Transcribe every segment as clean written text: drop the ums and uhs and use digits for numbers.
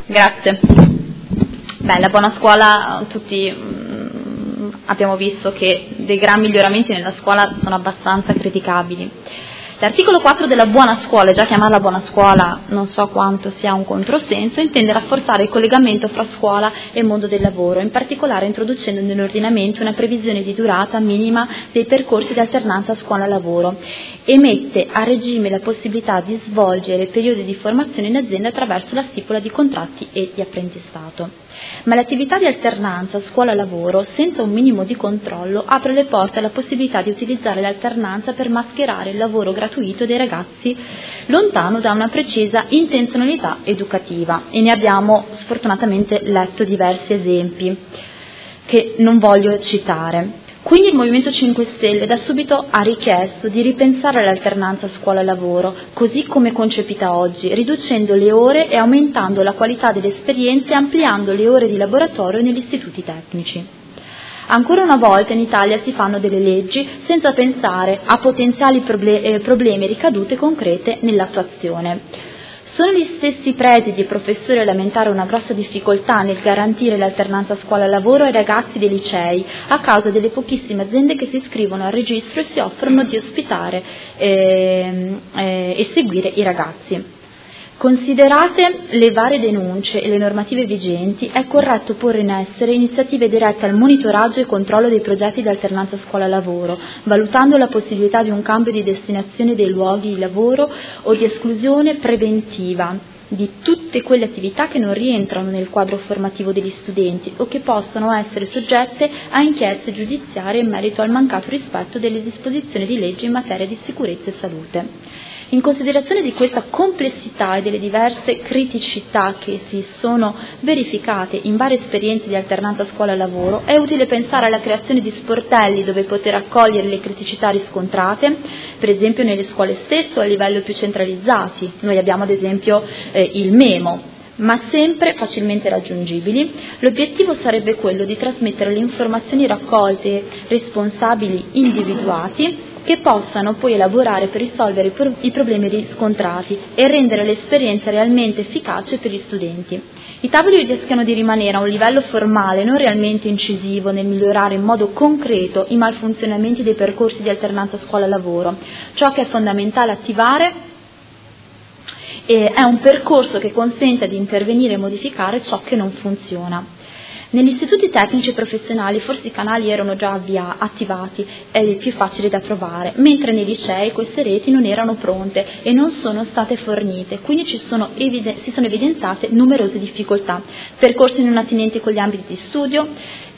Grazie. La buona scuola, tutti abbiamo visto che dei gran miglioramenti nella scuola sono abbastanza criticabili. L'articolo 4 della buona scuola, già chiamarla buona scuola non so quanto sia un controsenso, intende rafforzare il collegamento fra scuola e mondo del lavoro, in particolare introducendo nell'ordinamento una previsione di durata minima dei percorsi di alternanza scuola-lavoro e mette a regime la possibilità di svolgere periodi di formazione in azienda attraverso la stipula di contratti e di apprendistato. Ma l'attività di alternanza scuola-lavoro, senza un minimo di controllo, apre le porte alla possibilità di utilizzare l'alternanza per mascherare il lavoro gratuito dei ragazzi lontano da una precisa intenzionalità educativa. E ne abbiamo sfortunatamente letto diversi esempi che non voglio citare. Quindi il Movimento 5 Stelle da subito ha richiesto di ripensare l'alternanza scuola-lavoro, così come concepita oggi, riducendo le ore e aumentando la qualità delle esperienze e ampliando le ore di laboratorio negli istituti tecnici. Ancora una volta in Italia si fanno delle leggi senza pensare a potenziali problemi e ricadute concrete nell'attuazione. Sono gli stessi presidi e professori a lamentare una grossa difficoltà nel garantire l'alternanza scuola-lavoro ai ragazzi dei licei a causa delle pochissime aziende che si iscrivono al registro e si offrono di ospitare e seguire i ragazzi. Considerate le varie denunce e le normative vigenti, è corretto porre in essere iniziative dirette al monitoraggio e controllo dei progetti di alternanza scuola-lavoro, valutando la possibilità di un cambio di destinazione dei luoghi di lavoro o di esclusione preventiva di tutte quelle attività che non rientrano nel quadro formativo degli studenti o che possono essere soggette a inchieste giudiziarie in merito al mancato rispetto delle disposizioni di legge in materia di sicurezza e salute. In considerazione di questa complessità e delle diverse criticità che si sono verificate in varie esperienze di alternanza scuola-lavoro, è utile pensare alla creazione di sportelli dove poter accogliere le criticità riscontrate, per esempio nelle scuole stesse o a livello più centralizzati. Noi abbiamo ad esempio il Memo, ma sempre facilmente raggiungibili. L'obiettivo sarebbe quello di trasmettere le informazioni raccolte, responsabili individuati, che possano poi elaborare per risolvere i problemi riscontrati e rendere l'esperienza realmente efficace per gli studenti. I tavoli rischiano di rimanere a un livello formale, non realmente incisivo nel migliorare in modo concreto i malfunzionamenti dei percorsi di alternanza scuola-lavoro. Ciò che è fondamentale attivare è un percorso che consenta di intervenire e modificare ciò che non funziona. Negli istituti tecnici e professionali forse i canali erano già attivati e più facili da trovare, mentre nei licei queste reti non erano pronte e non sono state fornite, quindi si sono evidenziate numerose difficoltà, percorsi non attinenti con gli ambiti di studio.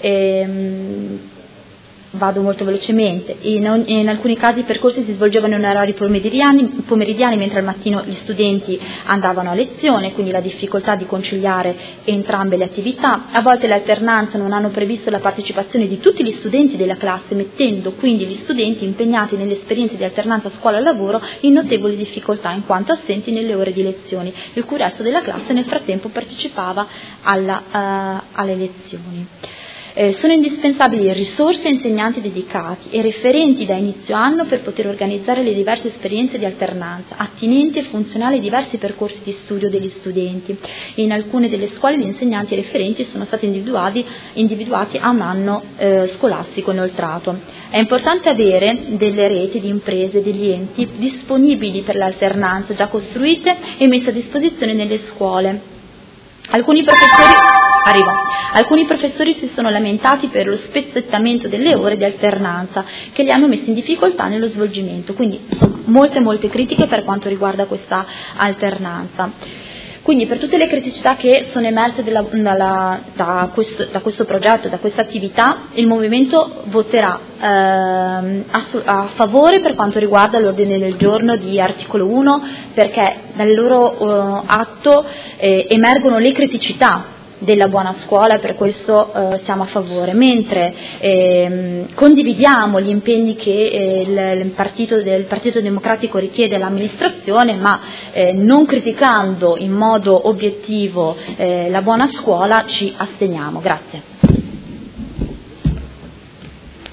Vado molto velocemente. In alcuni casi i percorsi si svolgevano in orari pomeridiani, mentre al mattino gli studenti andavano a lezione, quindi la difficoltà di conciliare entrambe le attività. A volte l'alternanza non hanno previsto la partecipazione di tutti gli studenti della classe, mettendo quindi gli studenti impegnati nelle esperienze di alternanza scuola-lavoro in notevoli difficoltà, in quanto assenti nelle ore di lezioni, il cui resto della classe nel frattempo partecipava alle lezioni. Sono indispensabili risorse e insegnanti dedicati e referenti da inizio anno per poter organizzare le diverse esperienze di alternanza, attinenti e funzionali ai diversi percorsi di studio degli studenti. In alcune delle scuole gli insegnanti e referenti sono stati individuati a un anno scolastico inoltrato. È importante avere delle reti di imprese e degli enti disponibili per l'alternanza, già costruite e messe a disposizione nelle scuole. Alcuni professori si sono lamentati per lo spezzettamento delle ore di alternanza che li hanno messi in difficoltà nello svolgimento, quindi sono molte critiche per quanto riguarda questa alternanza. Quindi per tutte le criticità che sono emerse da questo progetto, da questa attività, il Movimento voterà a favore per quanto riguarda l'ordine del giorno di articolo 1, perché dal loro atto emergono le criticità della buona scuola e per questo siamo a favore, mentre condividiamo gli impegni che il Partito Democratico richiede all'amministrazione, ma non criticando in modo obiettivo la buona scuola ci asteniamo. Grazie.